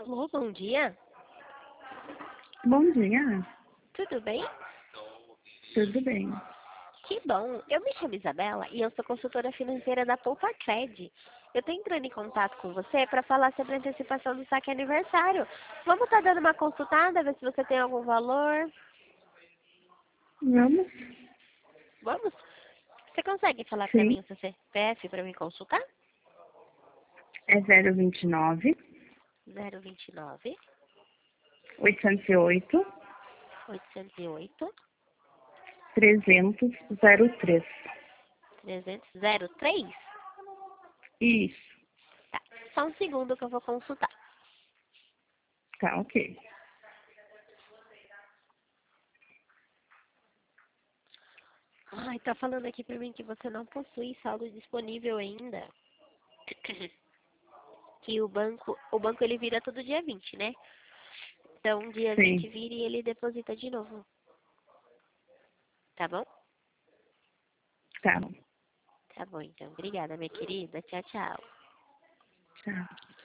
Alô, bom dia. Bom dia, Tudo bem? tudo bem? Que bom. Eu me chamo Isabela e eu sou consultora financeira da Poupa Cred. Eu estou entrando em contato com você para falar sobre a antecipação do saque aniversário. Vamos estar dando uma consultada, ver se você tem algum valor. Vamos? Vamos? Você consegue falar para Sim, mim o seu CPF para me consultar? é 029 029 808 808 300 03. 300 03? Isso, Tá. Só um segundo que eu vou consultar. tá ok. Ai, tá falando aqui pra mim que você não possui saldo disponível ainda. Que o banco ele vira todo dia 20, né? Então, dia 20 Sim, vira e ele deposita de novo. Tá bom? tá bom. Tá bom, então. Obrigada, minha querida. Tchau, tchau. Tchau.